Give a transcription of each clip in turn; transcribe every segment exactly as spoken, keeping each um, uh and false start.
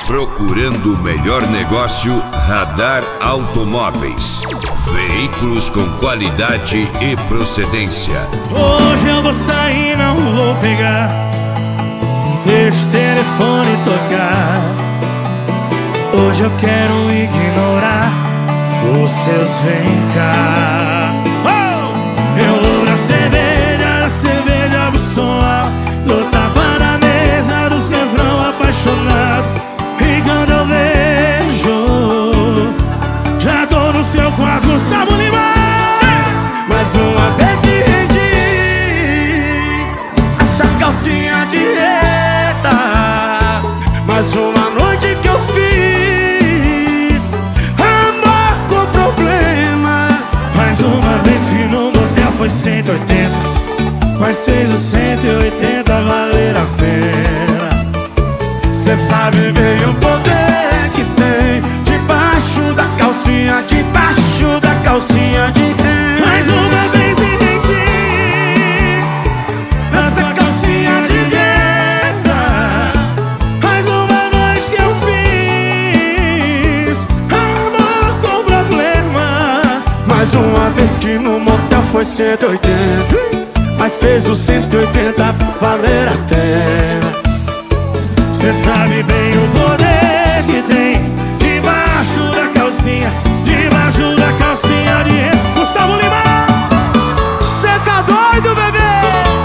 Procurando o melhor negócio, Radar Automóveis. Veículos com qualidade e procedência. Hoje eu vou sair, não vou pegar. Deixa o telefone tocar. Hoje eu quero ignorar os seus vem cá. Oh! Eu vou na cerveja, na cerveja do som alto, dou tapa na mesa dos refrão apaixonado. E quando eu vejo, já tô no seu quarto, Gustavo Lima. Mais uma vez me rendi, essa calcinha de reta. Mais uma noite que eu fiz amor com problema. Mais uma vez que no motel foi cento e oitenta, mas fez os cento e oitenta valer a pena. Cê sabe bem o poder que tem debaixo da calcinha, debaixo da calcinha de renda. Mais uma vez me entendi nessa calcinha de renda. Mais uma noite que eu fiz amor com problema. Mais uma vez que no motel foi cento e oitenta, mas fez os cento e oitenta valer a pena. Cê sabe bem o poder que tem debaixo da calcinha, debaixo da calcinha de renda. Gustavo Lima, cê tá doido, bebê?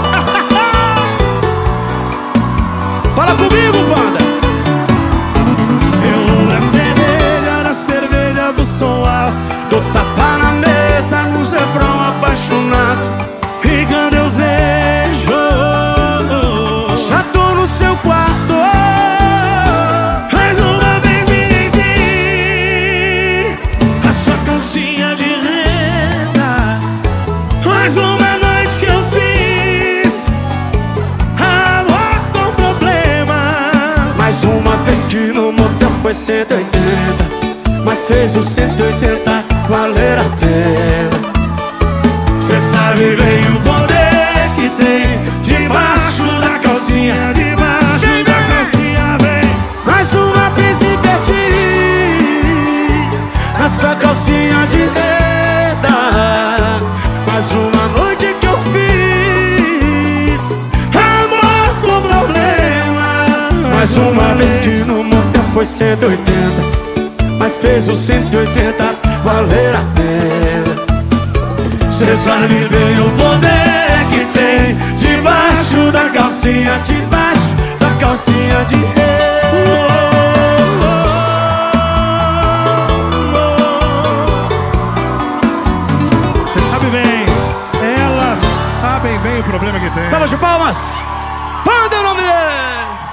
Fala comigo, banda. Eu vou na cerveja, na cerveja do som alto, dou tapa na mesa no refrão apaixonado. E quando eu vejo, já tô no seu quarto. Mais uma noite que eu fiz amor com problema. Mais uma vez que no motel foi cento e oitenta, mas fez os cento e oitenta valer a pena. Cê sabe bem o poder que tem debaixo da calcinha, debaixo da calcinha, vem. Mais uma vez me perdi na sua calcinha de renda. Mais uma noite que eu fiz amor com problema. Mais uma vez que no motel foi cento e oitenta, mas fez os cento e oitenta valer a pena. Cê sabe bem o poder que tem debaixo da calcinha, debaixo da calcinha de renda. Cê sabe bem, elas sabem bem o problema que tem. Salva de palmas! Banda é o nome dele!